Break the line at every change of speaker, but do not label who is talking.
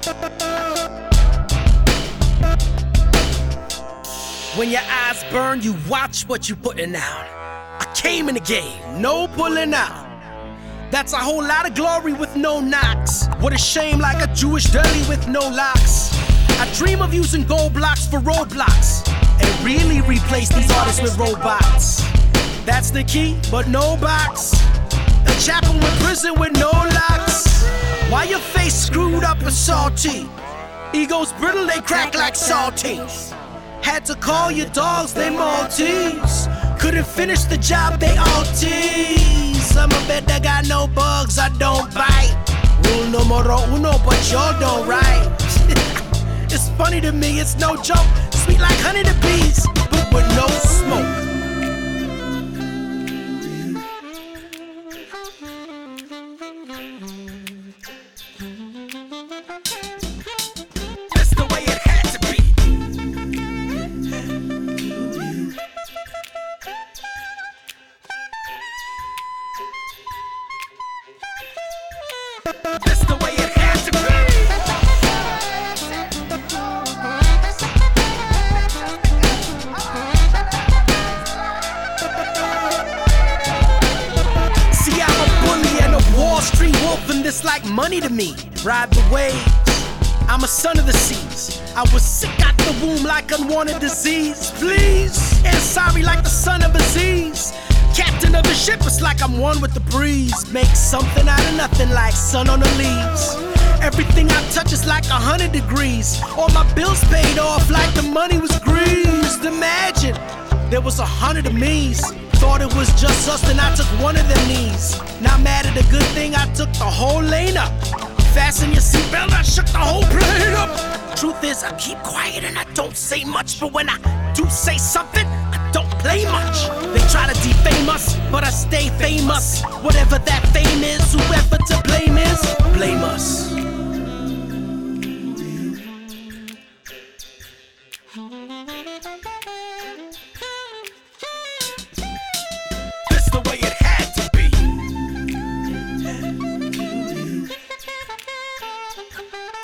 When your eyes burn, you watch what you putting out. I came in the game, no pulling out. That's a whole lot of glory with no knocks. What a shame, like a Jewish deli with no locks. I dream of using gold blocks for roadblocks and really replace these artists with robots. That's the key, but no box. A chapel in prison with no locks. Why your face screwed up and salty? Egos brittle, they crack like saltines. Had to call your dogs, they Maltese. Couldn't finish the job, they all tease. I'm a bet that got no bugs, I don't bite. Rule numero uno, but y'all don't write. It's funny to me, it's no joke. Sweet like honey to bees, but with no smoke. That's the way it had to be. That's the way it had to be. See, I'm a bully and a Wall Street wolf, and this like money to me. Ride the waves, I'm a son of the seas. I was sick out the womb like unwanted disease. Please, and sorry like the son of Aziz. Captain of the ship, it's like I'm one with the breeze. Make something out of nothing like sun on the leaves. Everything I touch is like 100 degrees. All my bills paid off like the money was greased. Imagine, there was 100 of me's. Thought it was just us, then I took one of them knees. Not mad at a good thing, I took the whole lane up. Fasten your seatbelt, I shook the whole plane up. Truth is, I keep quiet and I don't say much. But when I do say something, I don't play much. They try to defame us, but I stay famous. Whatever that fame is, whoever to blame is, blame us. That's the way it had to be.